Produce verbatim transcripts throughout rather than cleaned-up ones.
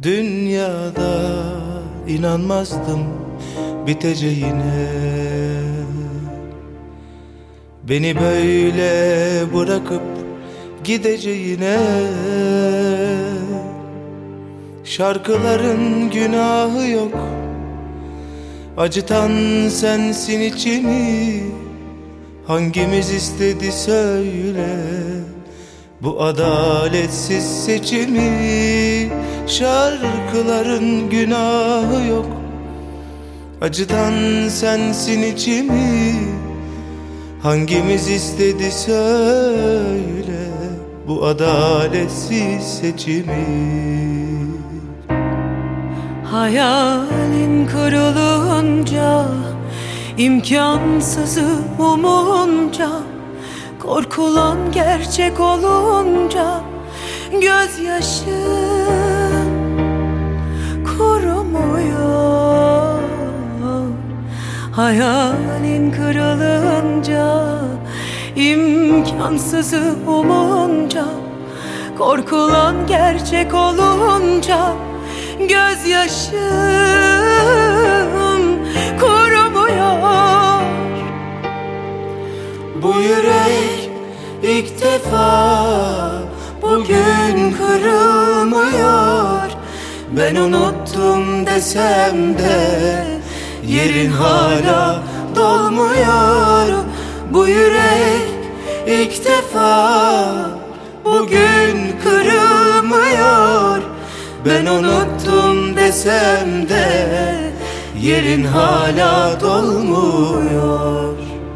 Dünyada inanmazdım biteceğine, beni böyle bırakıp gideceğine. Şarkıların günahı yok, acıtan sensin içimi. Hangimiz istedi söyle bu adaletsiz seçimi? Şarkıların günahı yok, acıtan sensin içimi. Hangimiz istedi söyle bu adaletsiz seçimi? Hayalin kırılınca, imkansızı umunca, korkulan gerçek olunca, gözyaşın kurumuyor. Hayalin kırılınca, imkansızı umunca, korkulan gerçek olunca, gözyaşım kurumuyor. Bu yürek ilk defa bugün kırılmıyor. Ben unuttum desem de yerin hala dolmuyor. Bu yürek ilk defa bugün kırılmıyor. Ben unuttum desem de yerin hala dolmuyor.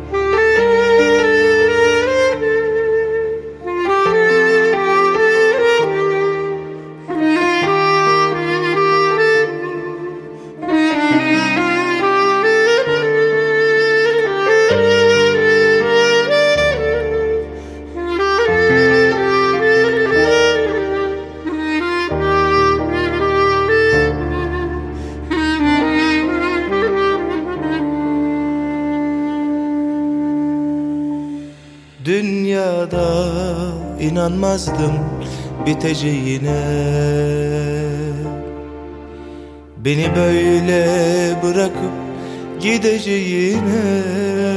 Dünyada inanmazdım biteceğine, beni böyle bırakıp gideceğine.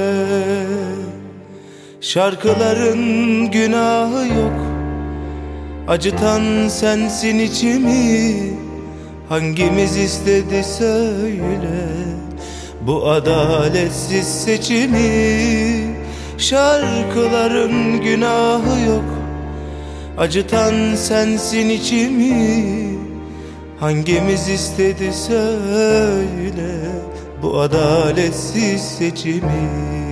Şarkıların günahı yok, acıtan sensin içimi. Hangimiz istedi söyle bu adaletsiz seçimi? Şarkıların günahı yok, acıtan sensin içimi. Hangimiz istedi söyle bu adaletsiz seçimi?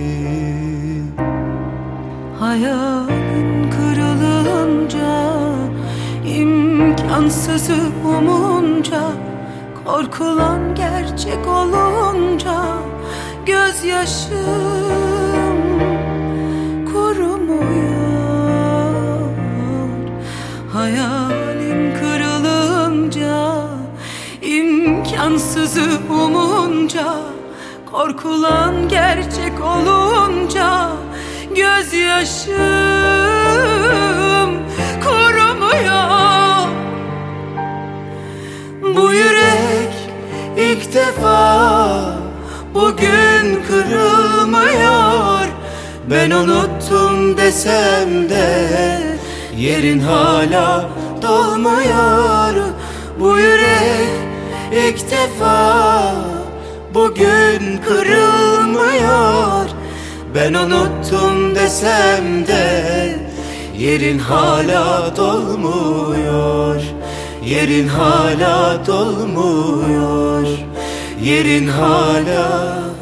Hayalin kırılınca, imkansızı umunca, korkulan gerçek olunca, gözyaşım kurumuyor. Hayalin kırılınca, imkansızı umunca, korkulan gerçek olunca, gözyaşım kurumuyor. Bu yürek ilk defa bugün kırılmıyor. Ben unuttum desem de yerin hala dolmuyor. Bu yürek ilk defa bugün kırılmıyor. Ben unuttum desem de yerin hala dolmuyor. Yerin hala dolmuyor. Yerin hala